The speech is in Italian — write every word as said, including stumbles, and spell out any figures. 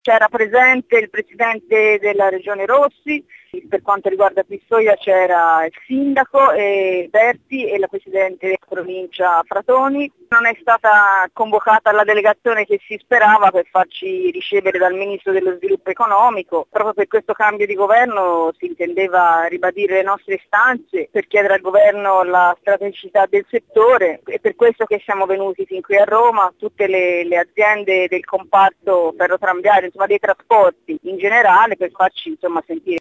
C'era presente il presidente della regione Rossi, per quanto riguarda Pistoia c'era il sindaco eh, Berti e la presidente della provincia Fratoni. Non è stata convocata la delegazione che si sperava per farci ricevere dal ministro dello sviluppo economico. Proprio per questo cambio di governo si intendeva ribadire le nostre istanze per chiedere al governo la strategicità del settore. È per questo che siamo venuti fin qui a Roma, tutte le, le aziende del comparto ferrotramviario, insomma dei trasporti in generale, per farci insomma sentire